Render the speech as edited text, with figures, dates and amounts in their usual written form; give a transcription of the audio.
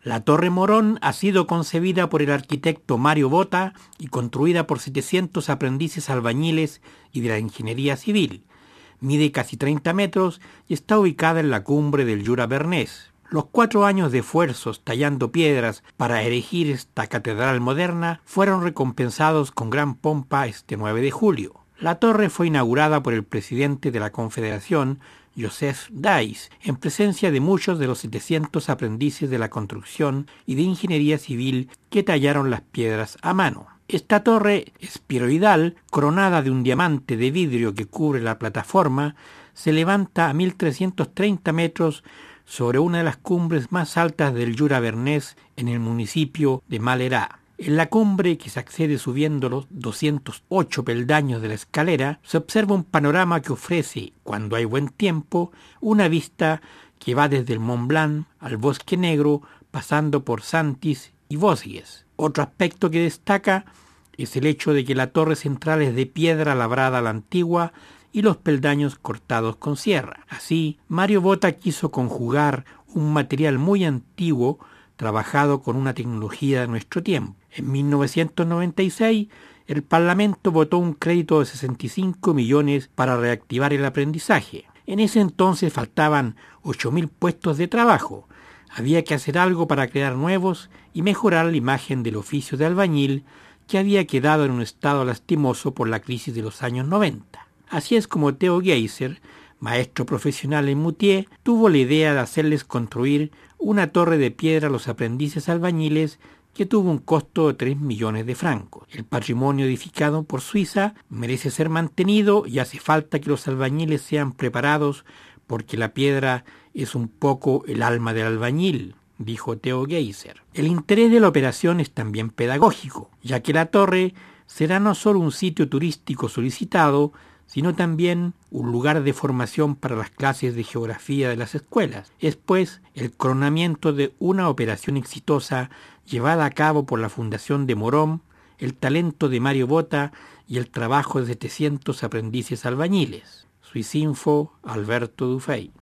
La Torre Morón ha sido concebida por el arquitecto Mario Botta y construida por 700 aprendices albañiles y de la ingeniería civil. Mide casi 30 metros y está ubicada en la cumbre del Jura bernés. Los 4 años de esfuerzos tallando piedras para erigir esta catedral moderna fueron recompensados con gran pompa este 9 de julio. La torre fue inaugurada por el presidente de la Confederación, Joseph Dice, en presencia de muchos de los 700 aprendices de la construcción y de ingeniería civil que tallaron las piedras a mano. Esta torre esferoidal, coronada de un diamante de vidrio que cubre la plataforma, se levanta a 1.330 metros sobre una de las cumbres más altas del Jura bernés en el municipio de Malerá. En la cumbre, que se accede subiendo los 208 peldaños de la escalera, se observa un panorama que ofrece, cuando hay buen tiempo, una vista que va desde el Mont Blanc al Bosque Negro, pasando por Santis y Vosges. Otro aspecto que destaca es el hecho de que la torre central es de piedra labrada a la antigua y los peldaños cortados con sierra. Así, Mario Botta quiso conjugar un material muy antiguo trabajado con una tecnología de nuestro tiempo. En 1996, el Parlamento votó un crédito de 65 millones para reactivar el aprendizaje. En ese entonces faltaban 8.000 puestos de trabajo. Había que hacer algo para crear nuevos y mejorar la imagen del oficio de albañil, que había quedado en un estado lastimoso por la crisis de los años 90. Así es como Theo Geiser, maestro profesional en Moutier, tuvo la idea de hacerles construir una torre de piedra a los aprendices albañiles que tuvo un costo de 3 millones de francos. El patrimonio edificado por Suiza merece ser mantenido y hace falta que los albañiles sean preparados porque la piedra es un poco el alma del albañil, dijo Theo Geiser. El interés de la operación es también pedagógico, ya que la torre será no solo un sitio turístico solicitado, sino también un lugar de formación para las clases de geografía de las escuelas. Es pues el coronamiento de una operación exitosa llevada a cabo por la Fundación de Morón, el talento de Mario Botta y el trabajo de 700 aprendices albañiles. Suisinfo, Alberto Dufay.